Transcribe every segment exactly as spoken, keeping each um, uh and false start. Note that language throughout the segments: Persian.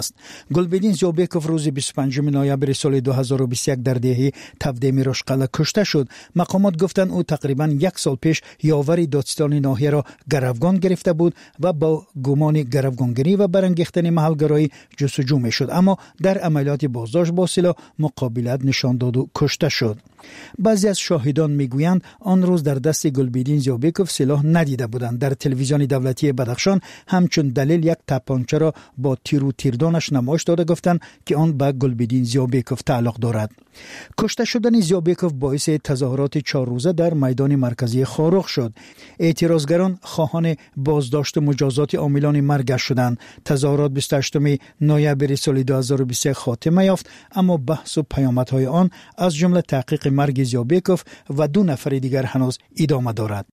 گلبدین زیوبیکوف روز بیست و پنجم نوامبر سال دو هزار و بیست و یک در دهه تبدیمی رشقله کشته شد. مقامات گفتند او تقریبا یک سال پیش یاور دادستان ناحیه را گروگان گرفته بود و با گمان گروگانگیری و برانگیختن محلگرایی جستجو میشد، اما در عملیات بازداشت با سلاح مقابلت نشان داد و کشته شد. بعضی از شاهدان میگویند آن روز در دست گلبدین زیوبیکوف سلاح ندیده بودند. در تلویزیون دولتی بدخشان همچون دلیل یک تپانچه را با تیر و تیردانش نمایش داده گفتند که آن به گلبدین زیوبیکوف تعلق دارد. کشته شدن زیوبیکوف باعث تظاهرات چهار روزه در میدان مرکزی خاروخ شد. اعتراضگران خواهان بازداشت و مجازات عاملان مرگ شدند. تظاهرات بیست و هشتم نوامبر سال دو هزار و بیست و یک خاتمه یافت، اما بحث و پیامدهای آن از جمله تحقیق مرگ زیوبیکوف و دو نفر دیگر هنوز ادامه دارد.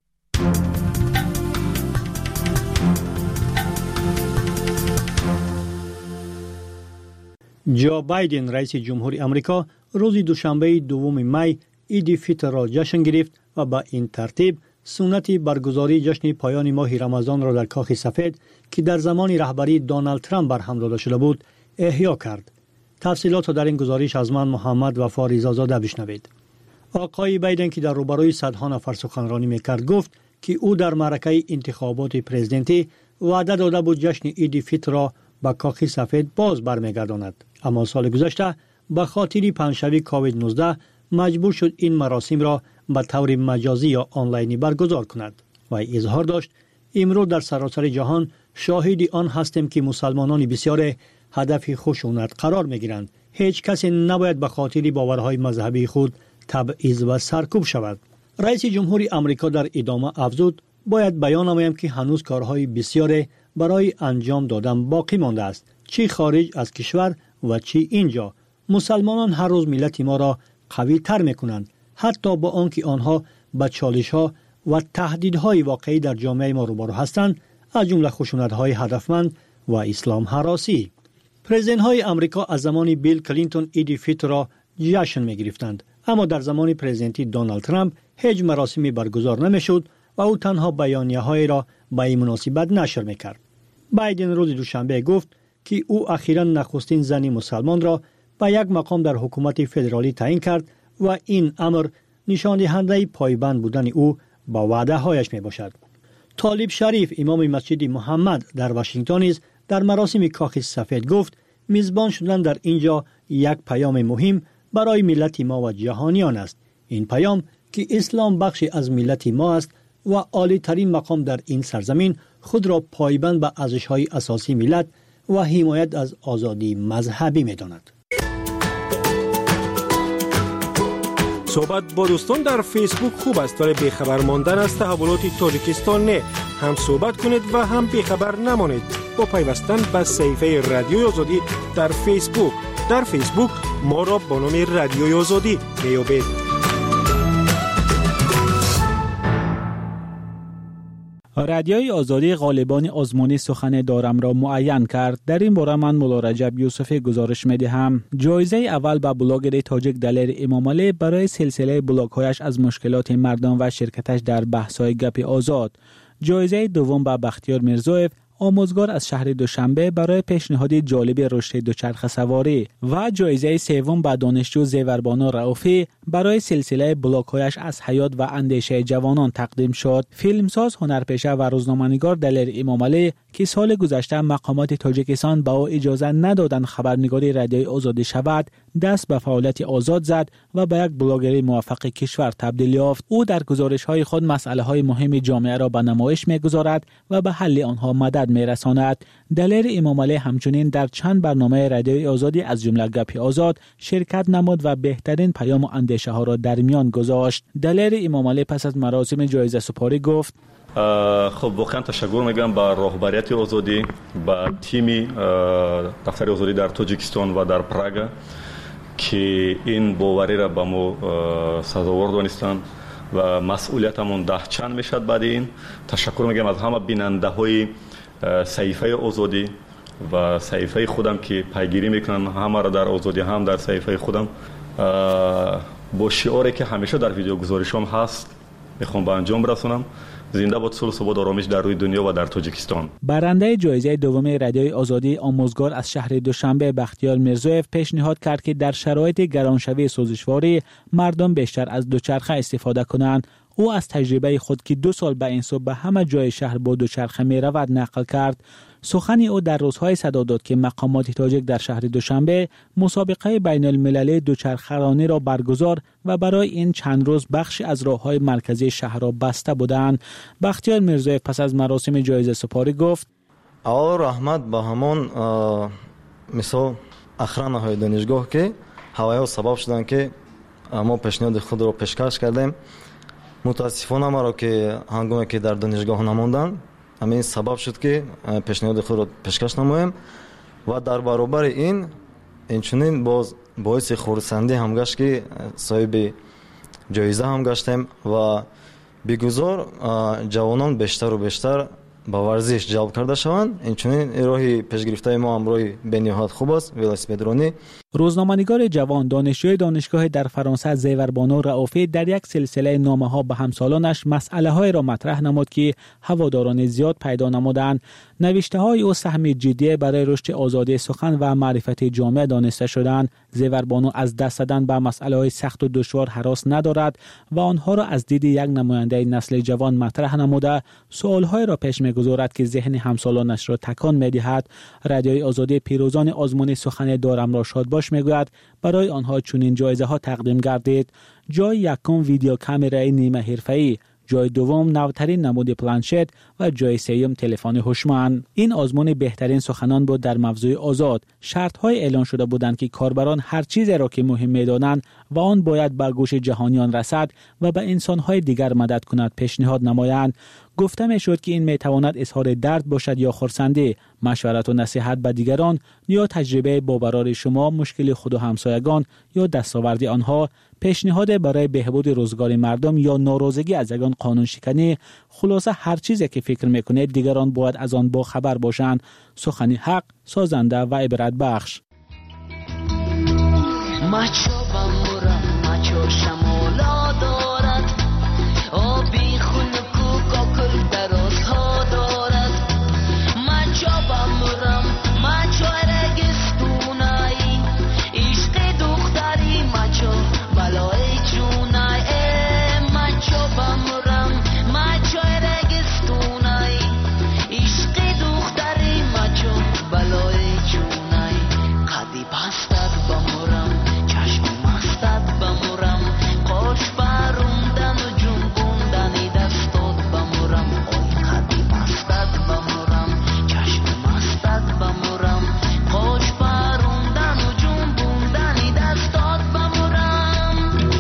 جو بایدن رئیس جمهوری آمریکا روز دوشنبه دوم می عید فطر را جشن گرفت و با این ترتیب سنت برگزاری جشن پایان ماه رمضان را در کاخ سفید که در زمان رهبری دونالد ترامپ برهم داده شده بود احیا کرد. تفصیلات را در این گزارش از من محمد وفا رضازاده بشنوید. آقای بایدن که در روبروی صدها نفر سخنرانی میکرد گفت که او در معرکه انتخابات پرزیدنتی وعده داده بود جشن عید فطر را به کاخ سفید باز برمیگرداند، اما سال گذشته به خاطر پنجشنبه کووید نوزده مجبور شد این مراسم را به طور مجازی یا آنلاینی برگزار کند و اظهار داشت امروز در سراسر جهان شاهد آن هستیم که مسلمانان بسیار هدف خشونت قرار میگیرند. هیچ کسی نباید به خاطر باورهای مذهبی خود تبعیض و سرکوب شود. رئیس جمهوری آمریکا در ادامه افزود باید بیان نمایم که هنوز کارهای بسیار برای انجام دادن باقی مانده است، چی خارج از کشور و چی اینجا. مسلمانان هر روز ملت ما را قوی تر میکنند، حتی با آنکه آنها با چالش ها و تهدیدهای واقعی در جامعه ما روبرو هستند، از جمله خشونت های هدفمند و اسلام هراسی. پرزیدنت های آمریکا از زمان بیل کلینتون عید فطر را جشن می گرفتند، اما در زمان پرزیدنتی دونالد ترامپ هیچ مراسمی برگزار نمیشد و او تنها بیانیه های را به این مناسبت نشر میکرد. بایدن روز دوشنبه گفت که او اخیراً نخستین زن مسلمان را به یک مقام در حکومت فدرالی تعیین کرد و این امر نشان دهنده پایبند بودن او با وعده هایش می باشد. طالب شریف امام مسجد محمد در واشنگتن نیز در مراسم کاخ سفید گفت میزبان شدن در اینجا یک پیام مهم برای ملت ما و جهانیان است. این پیام که اسلام بخشی از ملت ما است و عالی ترین مقام در این سرزمین خود را پایبند به ارزش‌های اساسی ملت و حمایت از آزادی مذهبی می‌داند. صحبت با دوستان در فیسبوک خوب است، ولی بیخبر ماندن از تحولات تاجیکستان نه. هم صحبت کنید و هم بیخبر نمانید با پیوستن به صفحه رادیوی آزادی در فیسبوک. در فیسبوک ما را با نام رادیوی آزادی میابید. رادیوی آزادی غالبان آزمانی سخن دارم را معین کرد. در این باره من مولا رجب یوسفی گزارش میدهم. جایزه اول به بلاگر تاجیک دلیر امامعلی برای سلسله بلاگ‌هایش از مشکلات مردم و شرکتش در بحث‌های گپ آزاد. جایزه دوم به بختیار میرزویف، آموزگار از شهر دوشنبه، برای پیشنهاد جالب رشد دوچرخه سواری و جایزه سوم به دانشجو زیوربانا رؤوفی برای سلسله بلاگ‌هایش از حیات و اندیشه جوانان تقدیم شد. فیلمساز، هنرپیشه و روزنامه‌نگار دلیر امامعلی که سال گذشته مقامات تاجیکستان به او اجازه ندادند خبرنگاری رادیوی آزادی شود، دست به فعالیت آزاد زد و به یک بلاگر موفق کشور تبدیل یافت. او در گزارش‌های خود مسائل‌های مهم جامعه را به نمایش می‌گذارد و به حل آنها مدد می‌رساند. دلیر امامعلی همچنین در چند برنامه رادیوی آزادی از جمله گپ آزاد شرکت نمود و بهترین پیام و اندیشه ها را در میان گذاشت. دلیر امامعلی پس از مراسم جایزه سپاری گفت: خب واقعا تشکر میگم به راهبریت آزادی، به تیم دفتر آزادی در تاجیکستان و در پراگ که این باوری را به ما سزاوار دانستند و مسئولیتمون ده چند میشد. بعد این تشکر میگم از همه بیننده های صحیفه آزادی و صحیفه خودم که پیگیری میکنن همه را در آزادی، هم در صحیفه خودم. با شعاری که همیشه در ویدیو گزارشام هست میخوام به انجام برسونم زنده باد صلح و ثبات آرامش در روی دنیا و در تاجیکستان. برنده جایزه دوم رادیوی آزادی آموزگار از شهر دوشنبه بختیار میرزویف پیشنهاد کرد که در شرایط گرانشوی سوزشواری مردم بیشتر از دوچرخه استفاده کنند. او از تجربه خود که دو سال به این سو به همه جای شهر با دوچرخه می رود نقل کرد. سخن او در روزهای صدا داد که مقامات تاجیک در شهر دوشنبه مسابقه بین المللی دوچرخه‌رانی را برگزار و برای این چند روز بخشی از راههای مرکزی شهر را بسته بودند. بختیار میرزویف پس از مراسم جایزه سپاری گفت: اول رحمت به همان مثال اخرانه های دانشگاه که هوایی سبب شدن که ما پیشنهاد خود را پیشکش کردیم. متاسفانه ما را که هنگامی که در دانشگاه نماندن همین سبب شد که پیشنهاد خود را پیشکش نماییم و در برابر این اینچنین باز باعث خرسندی هم گشت که صاحب جایزه هم گشتیم و بگذار جوانان بیشتر و بیشتر با ورزش جلب کرده شوند. اینچنین راهی پیشگرفته ما هم راهی بنیاد خوب است. ولسپیدرانی روزنامه‌نگار جوان دانشجوی دانشگاه در فرانسه زیوربانو رئوفی در یک سلسله نامه‌ها به همسالانش مسئله‌های را مطرح نمود که هواداران زیاد پیدا نمودند. نوشته‌های او سهم جدی برای رشد آزادی سخن و معرفت جامعه دانسته شدند. زیوربانو از دست دادن به مسئله‌های سخت و دشوار هراس ندارد و آنها را از دید یک نماینده نسل جوان مطرح نموده سوال‌های را پیش می‌گذارد که ذهن همسالانش را تکان می‌دهد. رادیوی آزادی پیروزان آزمون سخن دارم را شاد باش میگوید برای آنها چنین جایزه ها تقدیم گردید. جای یکم ویدیو کامرای نیمه حرفه‌ای، جای دوم نوترین نمود پلنشت و جای سوم تلفن هوشمند. این آزمون بهترین سخنان بود در موضوع آزاد. شرط‌های اعلان شده بودند که کاربران هر چیزی را که مهم می‌دانند و آن باید به گوش جهانیان رسد و به انسان‌های دیگر مدد کند پیشنهاد نمایند. گفته می‌شد که این می‌تواند اظهار درد باشد یا خرسندی، مشورت و نصیحت به دیگران یا تجربه با برای شما، مشکل خود و همسایگان یا دستاوردی آنها، پیشنهاد برای بهبود روزگار مردم یا ناراضگی از یگان قانون شکنی. خلاصه هر چیزی که فکر می‌کنید دیگران باید از آن با خبر باشند. سخنی حق، سازنده و عبرت بخش. مچو بمورم مچو شمالا دارد، آبی خونکو کاکل درازها دارد. مچو بمورم مچو رگستونایی، عشق دختری مچو بلای جونای. مچو بمورم مچو رگستونایی، عشق دختری مچو بلای جونای. قدی پستد بمورم چشم مستد بمورم، قاش بروندن و جنبوندنی دستات بمورم. اوی قدی پستد بمورم چشم مستد بمورم، قاش بروندن و جنبوندنی دستات بمورم.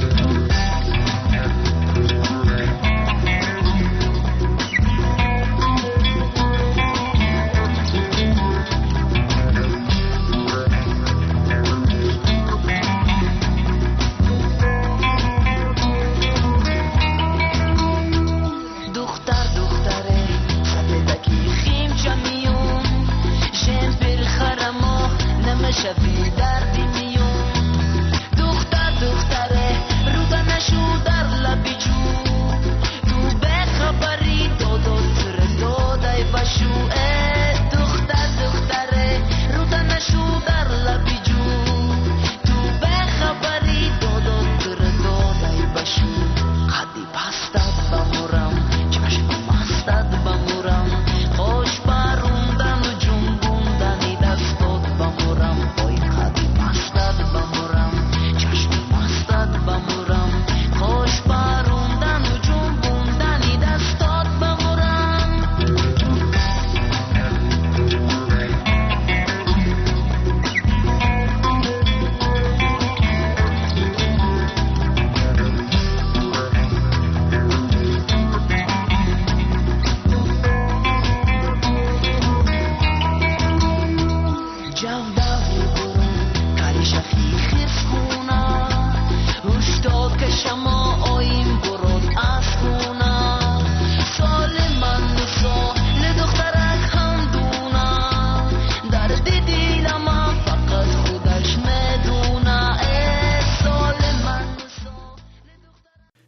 دختر دختره سبدکی خیم چمیون، شم پر خرمو نمشفی دردی میون. دختر دختره رودا نشو در لبی جو، تو به خبری دادو تر دادای بشو. دختر دختره رودا نشو در لبی جو، تو به خبری دادو تر دادای بشو. قدی پستد بمورم چشم مستد بمورم، خوش بروندن و جنبوندنی دستات بمورم. اوی قدی پستد بمورم چشم مستد بمورم، خوش بروندن و جنبوندنی دستات بمورم. جوداوی برون کاری شفی خیف خونا، هشتا کشما آیم برون از خونا. سال من نسا لدخترک هم دونا، درد دیلم فقط خودش میدونا. سال من نسا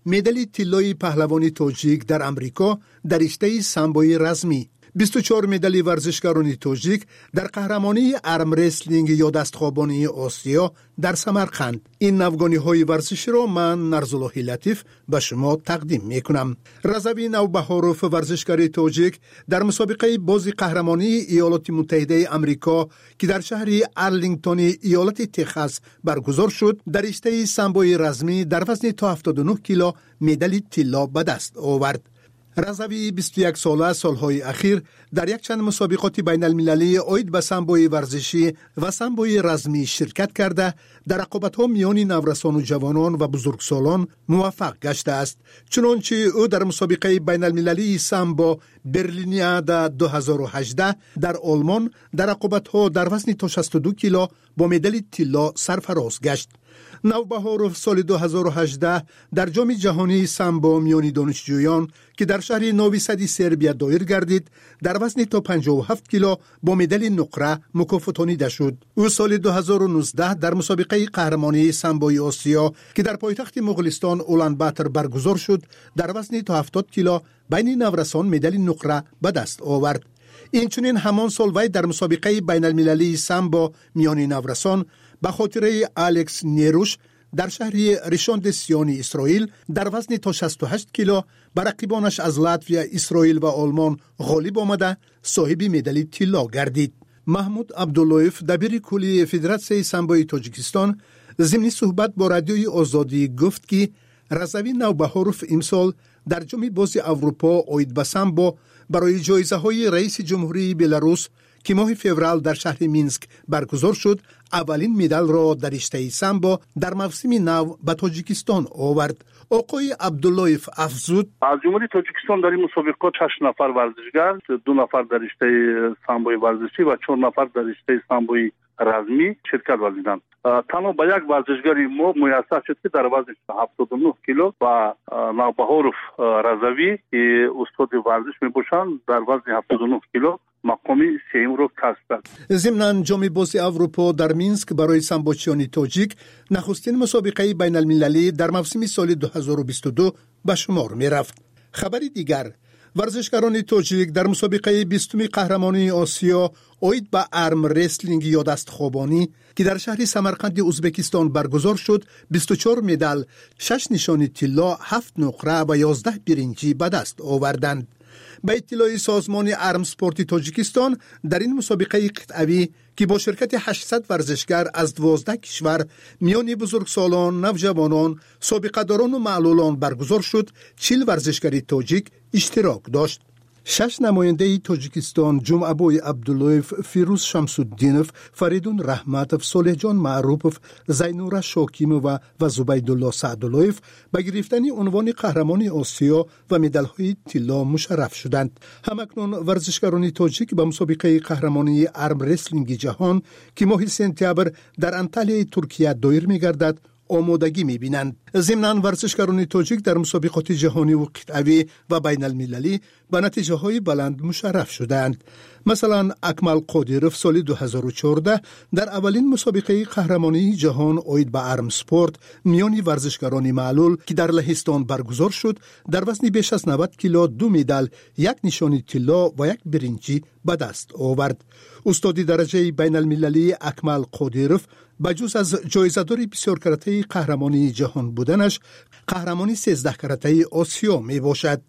مدال طلای پهلوانی تاجیک در امریکا در رشته سامبوی رزمی. بیست و چهار مدال ورزشکاران تاجیک در قهرمانی آرم رسلینگ یا دستخوابانی آسیا در سمرقند. این نوگانی‌های ورزشی را من نرزالله لطیف به شما تقدیم می‌کنم. رضوی نوبهاروف ورزشکار تاجیک در مسابقه بازی قهرمانی ایالات متحده آمریکا که در شهر آرلینگتون ایالت تگزاس برگزار شد، در رشته سامبوی رزمی در وزن تا هفتاد و نه کیلو مدال طلا به دست آورد. رضوی بیست و یک ساله سالهای اخیر در یک چند مسابقات بین المللی عاید به سامبوی ورزشی و سامبوی رزمی شرکت کرده در رقابت‌ها میان نورسان و جوانان و بزرگسالان موفق گشته است. چنانچه او در مسابقه بین المللی سامبو برلینیادا دو هزار و هجده در آلمان در رقابت‌ها در وزن تا شصت و دو کیلو با مدال طلا سرفراز گشت. نوبهاروف سال دو هزار و هجده در جام جهانی سامبو میان دانشجویان که در شهر نوی سد سربیا دایر گردید در وزن تا پنجاه و هفت کیلو با مدال نقره مکافاتانیده شد. او سال دو هزار و نوزده در مسابقه قهرمانی سامبوی آسیا که در پایتخت مغولستان اولانباتر برگزار شد در وزن تا هفتاد کیلو بین نورسان مدال نقره به دست آورد. اینچنین همان سال وی در مسابقه بین المللی سامبو میان نورسان به خاطر الکس نیروش در شهر ریشاند سیانی اسرائیل در وزن تا شصت و هشت کیلو بر رقیبانش از لاتویا، اسرائیل و آلمان غالب آمده صاحب مدال طلا گردید. محمود عبداللهیف دبیر کلی فدراسیون سامبوی تاجیکستان ضمن صحبت با رادیوی آزادی گفت که رضوی نوبهاروف امسال در جام بازی اروپا عاید به سامبو برای جایزه های رئیس جمهوری بلاروس که ماه فوریه در شهر مینسک برگزار شد اولین مدال را در رشته سامبو در موسم نو به تاجیکستان آورد. آقای عبداللهیف افزود: از جمهوری تاجیکستان در این مسابقات هشت نفر ورزشگر، دو نفر در رشته سامبوی ورزشی و چهار نفر در رشته سامبوی رزمی شرکت ورزیدند. تنها به یک ورزشگری ما میسر شد که در وزن هفتاد و نه کیلو و نوبهاروف رضوی که استاد ورزش میباشند در وزن هفتاد و نه کیلو مقامی سوم را کسب کرد. ضمن جام بازی اروپا در مینسک برای سامبوچیان تاجیک نخستین مسابقه بین المللی در موسم سال دو هزار و بیست و دو به شمار می رفت. خبری دیگر: ورزشکاران تاجیک در مسابقه بیستمی قهرمانی آسیا عاید به آرم رسلینگ یا دستخوابانی که در شهر سمرقند ازبکستان برگزار شد بیست و چهار مدال، شش نشان طلا، هفت نقره و یازده برنجی به دست آوردند. به اطلاع سازمان آرم سپورت تاجیکستان در این مسابقه قطعی که با شرکت هشتصد ورزشگر از دوازده کشور میان بزرگسالان، نوجوانان، سابقه‌داران و معلولان برگزار شد، چهل ورزشکار تاجیک اشتراک داشت. شش نماینده تاجیکستان جمعه‌بای عبداللهیف، فیروز شمس‌الدینوف، فریدون رحمتوف، صالح جان معروفوف، زینورا شاکیمو و و زبیدالله سعداللهیف به گرفتن عنوان قهرمانی آسیا و مدال‌های طلا مشرف شدند. همکنون ورزشکاران تاجیک به مسابقه قهرمانی آرم رسلینگ جهان که ماه سپتامبر در انطالیای ترکیه دایر می‌گردد آمادگی می‌بینند. ضمن ورزشکاران تاجیک در مسابقات جهانی و قطعی و بین المللی به نتیجه های بلند مشرف شدند. مثلا اکمل قادیروف سال دو هزار و چهارده در اولین مسابقه قهرمانی جهان عاید به آرم سپورت میان ورزشکاران معلول که در لهستان برگزار شد در وزن بیش از نود کیلو دو مدال، یک نشان طلا و یک برنجی به دست آورد. استاد درجه بین المللی اکمل قادیروف بجز از جایزه‌دار بسیار کرته قهرمانی جهان بودنش، قهرمانی سیزده کرته آسیا می باشد.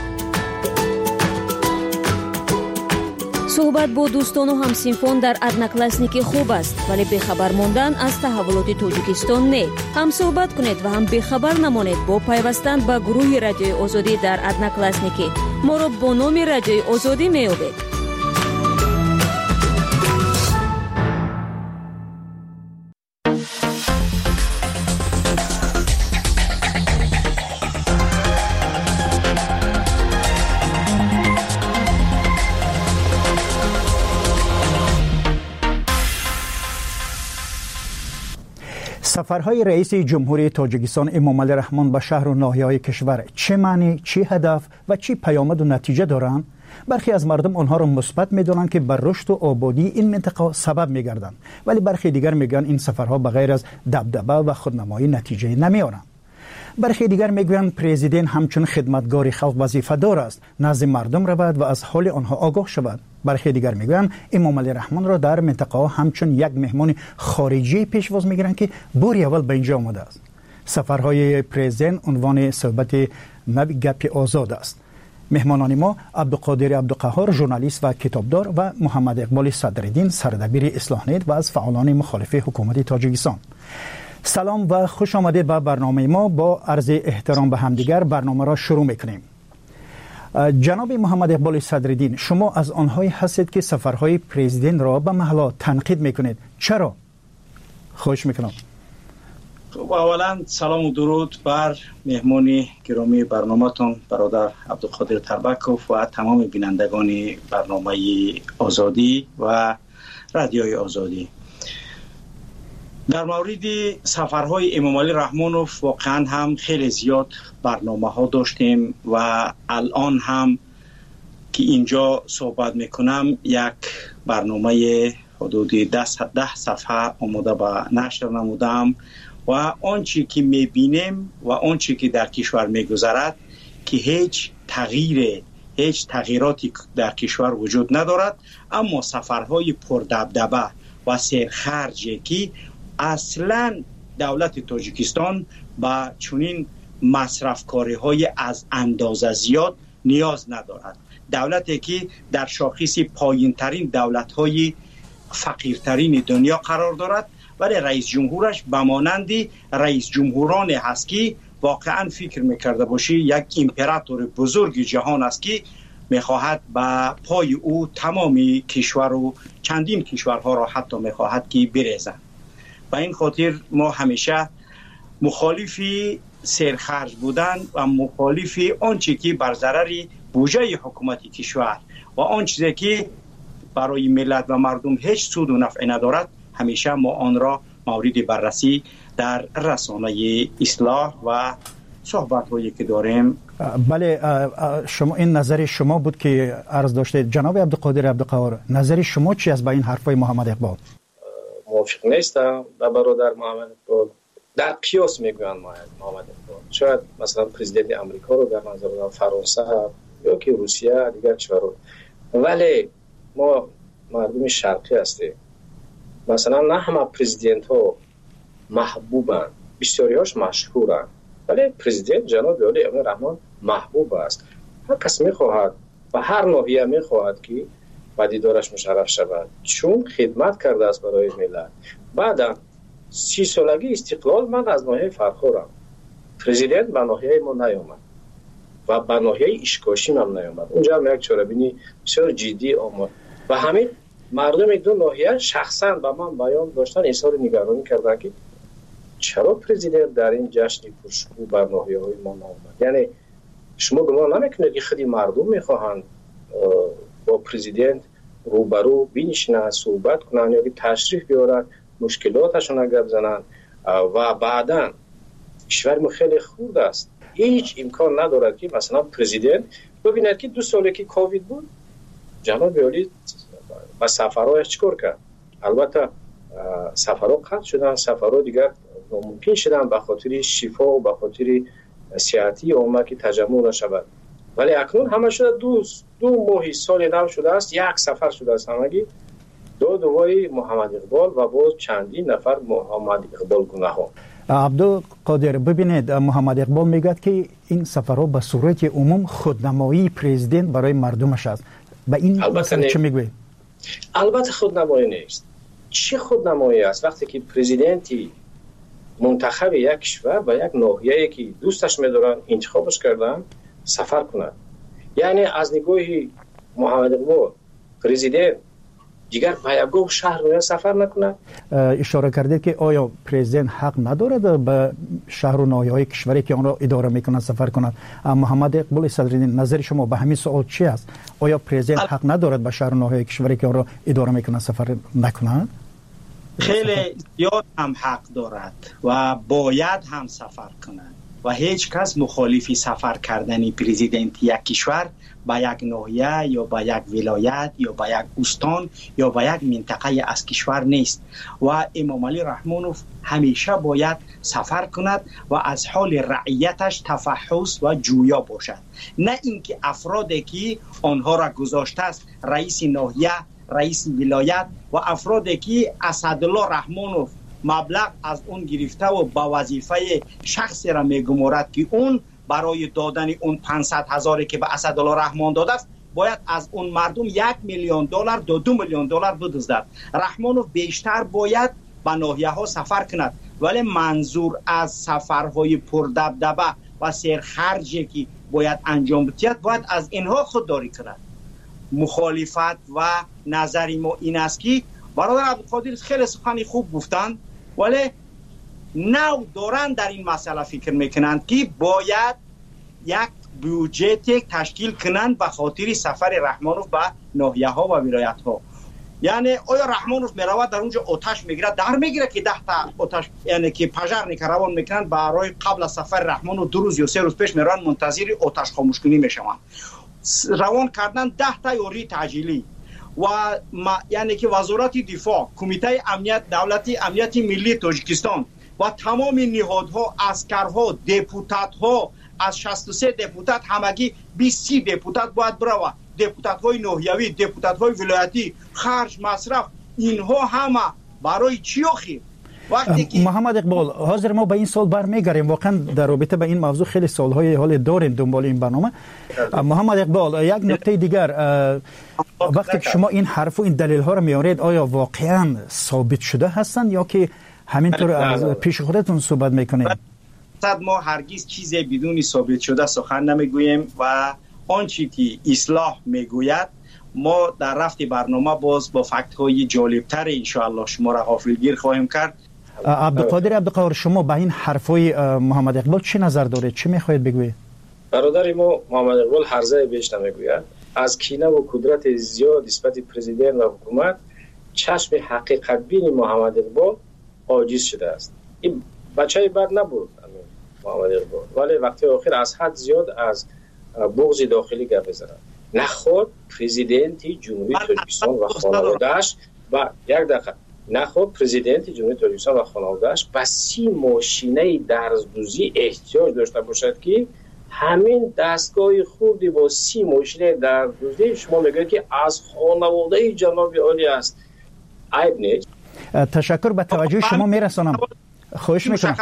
صحبت با دوستان و همسینفان در ادناکلاسنیکی خوب است، ولی بخبر ماندن از تحولات تاجیکستان نه. هم صحبت کنید و هم بخبر نمانید با پیوستن به گروه رادیوی آزادی در ادناکلاسنیکی. ما را با نام رادیوی آزادی می‌یابید. سفرهای رئیس جمهوری تاجیکستان امامعلی رحمان به شهر و ناحیه‌های کشور چه معنی، چه هدف و چه پیامد و نتیجه دارند؟ برخی از مردم آنها را مثبت می‌دانند که بر رشد و آبادی این منطقه سبب می‌گردند، ولی برخی دیگر میگن این سفرها بغیر از دبدبه و خودنمایی نتیجه نمی‌آورند. برخی دیگر میگویند پرزیدنت همچون خدمتگار خلق وظیفه دار است، نزد مردم رود و از حال آنها آگاه شود. برخی دیگر میگویند امام علی رحمان را در منطقه همچون یک مهمان خارجی پیشواز میگیرند که باری اول به اینجا آمده است. سفرهای پرزیدنت عنوان صحبت نبی گپ آزاد است. مهمانان ما عبدالقادر عبدالقهار، ژورنالیست و کتابدار، و محمد اقبال صدرالدین، سردبیر اصلاح نت و از فعالان مخالف حکومت تاجیکستان. سلام و خوش آمدید به برنامه ما. با عرض احترام به همدیگر برنامه را شروع میکنیم. جناب محمد اقبال صدرالدین، شما از آنهایی هستید که سفرهای پرزیدنت را به محلا تنقید میکنید. چرا؟ خوش میکنم. خب اولا سلام و درود بر مهمانی گرامی برنامه‌تون برادر عبدالقادر تربکوف و تمام بینندگان برنامه آزادی و رادیوی آزادی. در مورد سفرهای امام علی رحمانوف واقعا هم خیلی زیاد برنامه ها داشتیم و الان هم که اینجا صحبت میکنم یک برنامه حدود ده صفحه آماده به نشر نمودم و آنچه که میبینیم و آنچه که در کشور میگذرد که هیچ تغییر هیچ تغییراتی در کشور وجود ندارد، اما سفرهای پردبدبه و سرخرجی که اصلا دولت تاجیکستان با چنین مصرفکاری های از اندازه زیاد نیاز ندارد. دولتی که در شاخص پایین ترین دولت های فقیرترین دنیا قرار دارد، ولی رئیس جمهورش به مانند رئیس جمهوران هست که واقعا فکر میکرده باشی یک امپراتور بزرگ جهان است که میخواهد به پای او تمامی کشور و چندین کشورها را حتی میخواهد که بریزند. و این خاطر ما همیشه مخالفی سرخرج بودن و مخالفی آنچه که بر ضرر بودجه حکومت کشور و آن چیزی که برای ملت و مردم هیچ سود و نفعی ندارد، همیشه ما آن را مورد بررسی در رسانه اصلاح و صحبت هایی که داریم. بله، شما این نظر شما بود که عرض داشتید. جناب عبدالقادر عبدالقهار، نظر شما چی است با این حرفای محمد اقبال؟ موافق نیستم با برادر محمد اقبال. در قیاس میگویند محمد اقبال شاید مثلا پرزیدنت امریکا رو در نظر بگیریم، فرانسه یا که روسیه، دیگر کشورها، ولی ما مردم شرقی هستیم. مثلا نه همه پرزیدنت ها محبوبن، بسیاری هاش مشهورن، ولی پرزیدنت جناب علی رحمان محبوب است. هر کس میخواهد و هر ناحیه میخواهد که با دیدارش مشرف شود، چون خدمت کرده است برای ملت. بعدا سی سالگی استقلال من از ناحیه فرخورم. پرزیدنت به ناحیه ما نیامد و به ناحیه اشکاشی هم نیامد. اونجا هم یک چاره‌بینی بسیار جدی آمد و همین مردم دو ناحیه شخصا به من بیان داشتن، اظهار نگرانی کردن که چرا پرزیدنت در این جشن پرشکوه بر ناحیه‌های ما نآمد. یعنی شما گمان نمیکنید که خیلی مردم میخواهند با پرزیدنت روبرو بنشینند، صحبت کنند یا تشریف بیارند، مشکلاتشون گپ بزنند و بعداً کشور ما خیلی خرد است. هیچ امکان ندارد که مثلا پرزیدنت ببیند که دو ساله که کووید بود جناب عالی با سفرهایش چیکار کرد. البته سفرها قطع شدن، سفرها دیگر ناممکن شدن به خاطر شفا و به خاطر سیاحتی عامه که تجمع نشود، ولی اکنون همه شده دو دو ماه سال نو شده است، یک سفر شده است همگی دو دوای محمد اقبال و باز چندین نفر محمد اقبال گونه‌ها. عبدالقادر، ببینید محمد اقبال میگه که این سفرها به صورت عموم خودنمایی پرزیدنت برای مردمش است. به این مسئله چه میگوید؟ البته خودنمایی نیست. چه خودنمایی است وقتی که پرزیدنتی منتخب یک کشور و یک ناحیه‌ای که دوستش می‌دارن انتخابش کردن سفر کند؟ یعنی از نگاه محمد اقبال پرزیدنت دیگر به یک شهر رو سفر نکنه؟ اشاره کرده که آیا پرزیدنت حق ندارد به شهر و ناحیه‌های کشوری که آن را اداره میکنه سفر کند؟ محمد اقبال صدرالدین، نظر شما به همین سوال چی است؟ آیا پرزیدنت حق ندارد به شهر و ناحیه‌های کشوری که آن را اداره میکنه سفر نکنه؟ خیلی زیاد هم حق دارد و باید هم سفر کنند. و هیچ کس مخالف سفر کردن پرزیدنت یک کشور به یک ناحیه یا به یک ولایت یا به یک استان یا به یک منطقه از کشور نیست و امام علی رحمانوف همیشه باید سفر کند و از حال رعیتش تفحص و جویا باشد، نه اینکه افرادی که آنها را گذاشته است رئیس ناحیه، رئیس ولایت و افرادی که اسدالله رحمانوف مبلغ از اون گرفته و با وظیفه شخصی را میگمارد که اون برای دادن اون پانصد هزاری که به اسدالله رحمان داده است باید از اون مردم یک میلیون دلار دو دو میلیون دلار بدزدد. رحمانوف بیشتر باید به ناحیه ها سفر کند، ولی منظور از سفرهای پردبدبه و سرخرجی که باید انجام بدهد باید از اینها خودداری کند. مخالفت و نظری ما این است که برادر عبدالقادر خیلی سخنی خوب گفتند، ولی نو دارن در این مسئله فکر میکنند که باید یک بودجه تشکیل کنند به خاطر سفر رحمانوف به ناحیه ها و ولایت ها. یعنی آیا رحمانوف میرود در اونجا آتش میگیره، در میگیره که ده تا آتش، یعنی که پژار روان میکنند برای قبل از سفر رحمانوف دو روز یا سه روز پیش میرن منتظر آتش خاموش کنی میشوند. روان کردن ده تا یوری تعجیلی و ما یعنی که وزارت دفاع، کمیته امنیت دولتی امنیت ملی تاجیکستان و تمام نهادها، عسکرها، دپوتاتها، از شصت و سه دپوتات همگی بیست دپوتات باید برود، دپوتات‌های ناحیوی، دپوتات‌های ولایتی، خرج مصرف، اینها همه برای چی آخه؟ وقتی که محمد اقبال، حاضر ما به این سال برمیگردیم، واقعا در رابطه به این موضوع خیلی سالهای حال داریم دنبال این برنامه. محمد اقبال، یک نکته دیگر، وقتی که شما این حرف و این دلیل ها رو میارید آیا واقعا ثابت شده هستند یا که همینطور از پیش خودتون صحبت میکنید؟ ما هرگز چیزی بدون ثابت شده سخن نمیگوییم و آنچه که اصلاح میگوید ما در رفت برنامه باز با فکت های جالبتر ان شاء الله شما را غافلگیر خواهیم کرد. عبدالقادر عبدالقهار، شما به این حرفای محمد اقبال چه نظر دارید؟ چه میخواهید بگویید؟ برادر ما محمد اقبال هرزه بیش نمیگوید. از کینه و قدرت زیاد نسبت پرزیدنت و حکومت چشم حقیقت بین محمد اقبال عاجز شده است. این بچه بد نبود محمد اقبال، ولی وقتی آخر از حد زیاد از بغض داخلی گپ بزنند. نه خود پرزیدنت جمهوری تاجیکستان و خانواده‌اش و یک دقیقه نه خود پرزیدنت جمهوری تاجیکستان و خانواده‌اش به سی ماشینه درزدوزی احتیاج داشته باشد که همین دستگاه خوردی با سی ماشینه درزدوزی شما میگوید که از خانواده جناب عالی است. عیب نیست. تشکر، به توجه شما میرسانم. خواهش میکنم.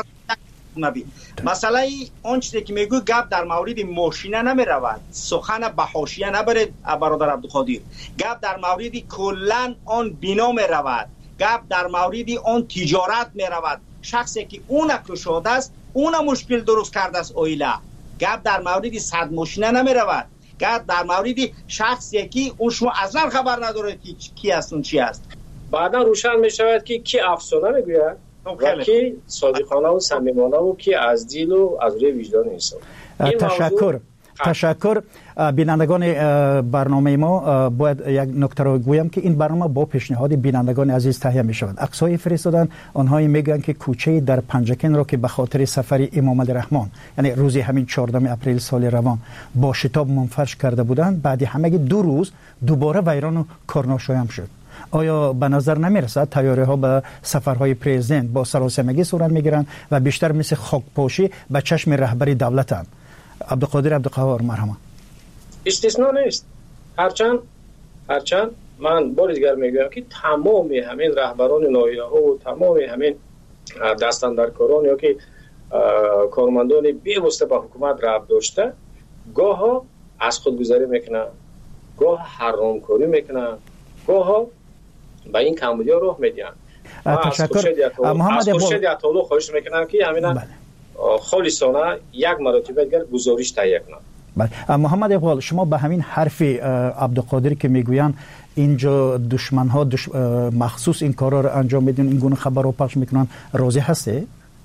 مثلا اون چیزی که میگو گپ در مورد ماشینه نمی رود، سخن به حاشیه نبرید برادر عبدالقادر، گپ در مورد کلن آن بنا می رود، گپ در مورد آن تجارت می رود. شخصی که اون کشاده است اون مشکل درست کرده است اویلا. گپ در مورد صد ماشینه نمی رود، گپ در مورد شخصی که اون شما اصلا خبر ندارید کی است اون چی است. بعدا روشن می شود که کی افسانه میگوید و کی صادقانه و صمیمانه و کی از دل و از روی وجدان انسان. تشکر. تشکر. بینندگان برنامه ما، باید یک نکته رو گویم که این برنامه با پیشنهاد بینندگان عزیز تهیه می شود. عکس‌های فرستادن، آنهایی میگن که کوچه در پنجکن را که به خاطر سفر امام علی رحمان، یعنی روز همین چهاردهم اپریل سال روان، با شتاب منفرش کرده بودند، بعد همگی دو روز دوباره ویران و کارناشایم شد. آیا به نظر نمیرسد تیاره ها به سفرهای پرزیدنت با سراسیمگی صورت میگیرند و بیشتر مثل خاکپاشی به چشم رهبری دولتند؟ عبدالقادر عبدالقهار، مرحبا. استثناء نیست. هرچند هرچند من بار دیگر میگویم که تمام همین رهبران ناحیه ها و تمام همین دستاندرکاران یا که کارمندان بی‌واسطه به حکومت ربط داشته گاه از خودگذاری میکنن، گاه حرامکاری میکنن، گاه با این کمبودیا راه میدن. تشکر. محمد اقبال، خورشید عطاالله خواهش میکنم که همینا خالصانه یک مرتبه دیگر گزارش تهیه کنند. بله. محمد اقبال، شما به همین حرف عبدالقادر که میگویند اینجا دشمن ها دش... مخصوص این کارا رو انجام میدن، این گونه خبر رو پخش میکنن، راضی هستی؟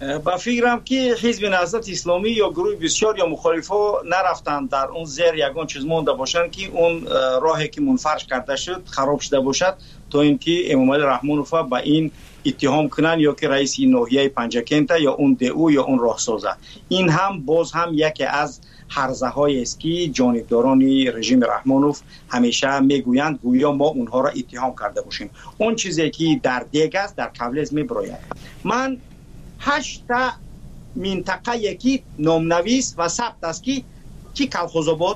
با فکرم که حزب نهضت اسلامی یا گروه بسیار یا مخالفا نرفتن در اون زیر یگان چیز مونده باشن که اون راهی که منفرش کرده شد خراب شده باشد تا اینکه امامعلی رحمانوف با این اتهام کنن یا که رئیس ناحیه پنجکنت یا اون دئو یا اون راهسازه. این هم باز هم یکی از حرزه های است که جانبداران رژیم رحمانوف همیشه میگویند گویا ما اونها را اتهام کرده باشیم. اون چیزی که در دیگ است در کابل میبراید. من هشت تا منطقه یکی نامنویس و ثبت است که چی کلخوزآباد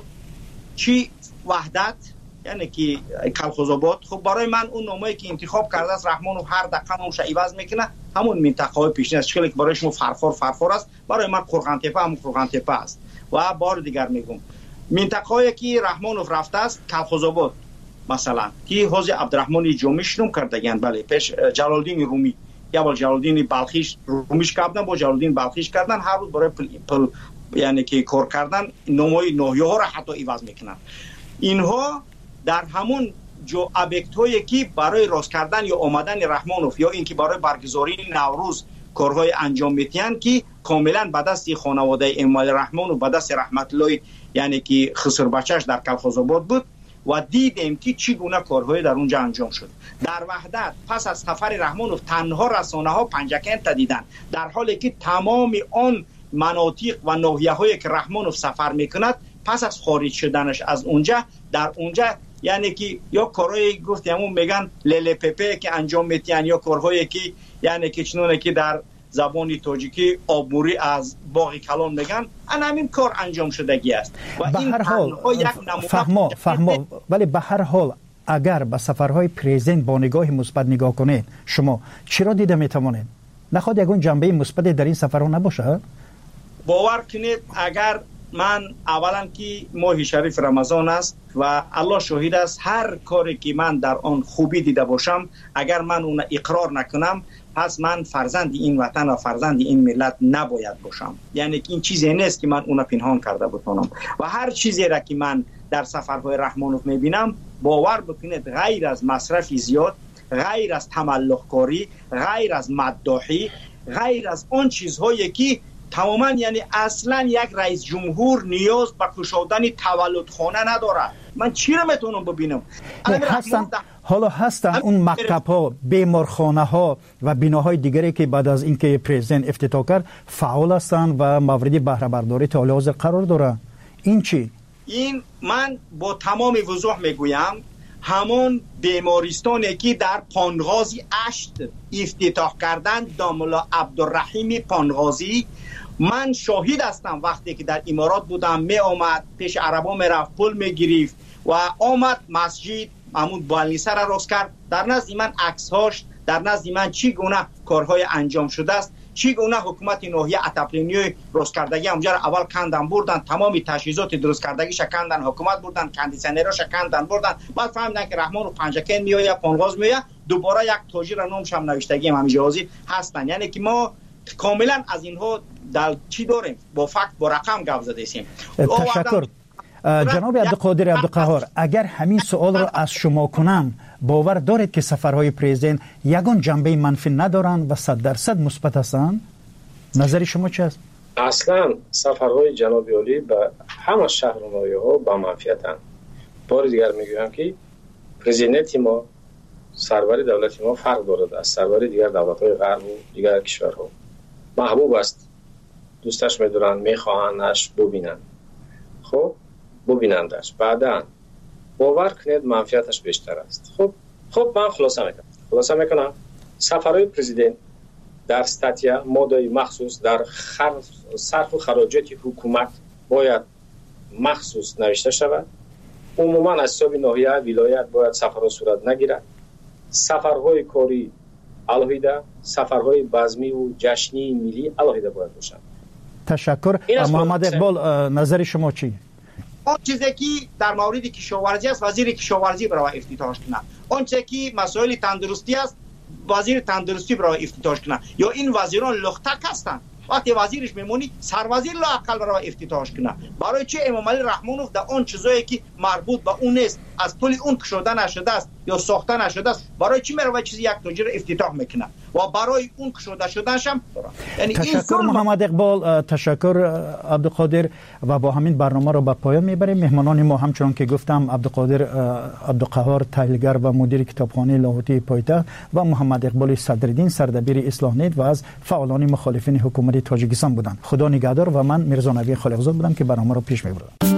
چی وحدت یعنی که کلخوزآباد. خب برای من اون نامه‌ای که انتخاب کرده است رحمانوف هر دقیقه اونش عوض میکنه همون منطقه های پیشین است. چون برای شما فرفار فرفار است برای من قرغن تپه هم قرغن تپه است. و بار دیگر میگم منطقه هایی که رحمانوف رفته است کلخوزآباد مثلا که حاجی عبدالرحمن جامی شروع کردگن بله پیش جلالدین رومی یا با جلالدین بلخیش رومیش کردن با جلالدین بلخیش کردن هر روز برای پل, پل یعنی که کار کردن نمای ناحیه ها را حتی عوض میکنن. اینها در همون جو ابیکت هایی که برای راست کردن یا آمدن رحمانوف یا اینکه برای برگزاری نوروز کارهای انجام میتین که کاملا به دست خانواده امامعلی رحمانوف به دست رحمت الله یعنی که خسر بچهش در کلخوزآباد بود و دیدیم که چگونه کارهای در اونجا انجام شد. در وحدت پس از سفر رحمانوف تنها رسانه ها پنجکنت دیدن در حالی که تمام آن مناطق و ناحیه هایی که رحمانوف سفر میکند پس از خارج شدنش از اونجا در اونجا یعنی که یا کارهای گفتیم میگن لله پپه که انجام میتین یا کارهایی که یعنی که چنونه که در زبان تاجیکی آبوری از باغ کلان میگن ان همین کار انجام شدگی است و به این هر حال فهمو فهمو ولی به هر حال اگر به سفرهای پرزیدنت با نگاه مثبت نگاه کنید شما چرا دیده میتوانید نخواد یگون جنبه مثبت در این سفرها نباشه؟ باور کنید اگر من اولا که ماه شریف رمضان است و الله شاهد است هر کاری که من در آن خوبی دیده باشم اگر من اون اقرار نکنم پس من فرزند این وطن و فرزند این ملت نباید باشم. یعنی این چیزی نیست که من اون پنهان کرده بتونم و هر چیزی را که من در سفرهای رحمانوف میبینم باور بکنید غیر از مصرف زیاد غیر از تملق‌کاری غیر از مداحی غیر از اون چیزهایی که تماما یعنی اصلا یک رئیس جمهور نیاز به گشادن تولدخانه نداره. من چی را میتونم ببینم؟ هستن حالا هستن اون مکتب ها بیمارخانه ها و بناهای دیگری که بعد از اینکه پرزیدنت افتتاح کرد فعال هستند و مورد بهره برداری تا حاضر قرار داره. این چی؟ این من با تمام وضوح میگویم همون بیمارستانی که در پانغازی اشت افتتاح کردن داملا عبدالرحیم پانغازی من شاهد هستم وقتی که در امارات بودم می آمد پیش عربا می رفت پول می گرفت و آمد مسجد محمود بالنیسه را راست کرد. در نزد من عکس هاش در نزد من چی گونه کارهای انجام شده است چی گونه حکومت ناحیه اتپلینی راست کردگی اونجا را اول کندن بردن تمام تجهیزات درست کردگی شکندن حکومت بردن کندیسنرها شکندن بردن بعد فهمیدن که رحمان و پنجکن میآید پانغاز میآید دوباره یک تاجر نامش هم نوشتگی همین جهازی هستن. یعنی که ما کاملا از اینها در چی داریم با فکت با رقم گپ زده ایم. تشکر جناب عبدالقادر عبدالقهار اگر همین سوال را از شما کنم باور دارید که سفرهای پرزیدنت یگان جنبه منفی ندارند و صد درصد مثبت هستند؟ نظر شما چه است؟ اصلا سفرهای جناب عالی به همه شهر و ناحیه ها با منفیتند. بار دیگر میگویم که پرزیدنت ما سرور دولت ما فرق دارد از سرور دیگر دولت های غرب و دیگر کشورها. محبوب است دوستش میدارن میخواهنش ببینن خب ببینندش بعدا باور کنید منفیتش بیشتر است. خب خب من خلاصه میکنم خلاصه میکنم سفرهای پرزیدنت در استاتیا ماده مخصوص در صرف و خراجات حکومت باید مخصوص نوشته شود. عموما از حساب ناحیه ولایت باید سفرها صورت نگیرد. سفرهای کاری علاوه سفرهای بزمی و جشنی ملی علاوه باید باشند. تشکر. محمد اقبال نظر شما چیه؟ آن چیزی که در مورد کشاورزی است وزیر کشاورزی برای افتتاحش کنه. آن چیزی که مسائل تندرستی است وزیر تندرستی برای افتتاحش کنه. یا این وزیران لختک هستند وقتی وزیرش میمونی سروزیر لااقل برای افتتاحش کنه. برای چه امامعلی رحمانوف در آن چیزایی که مربوط به اون نیست از پول اون کشوده نشده است یا ساخته نشده است برای چی میره چیزی یک تاجر افتتاح میکنه؟ و برای اون کشوده شدنش هم یعنی تشکر محمد اقبال، تشکر عبدالقادر و با همین برنامه رو به پایان میبریم. مهمانان ما همچنان که گفتم عبدالقادر عبدالقهار تحلیلگر و مدیر کتابخانه لاهوتی پایتخت و محمد اقبال صدرالدین سردبیر اصلاح نیت و از فعالان مخالفین حکومت تاجیکستان بودند. خدا نگهدار و من میرزا نوی خالقزاد بودم که برنامه رو پیش میبردم.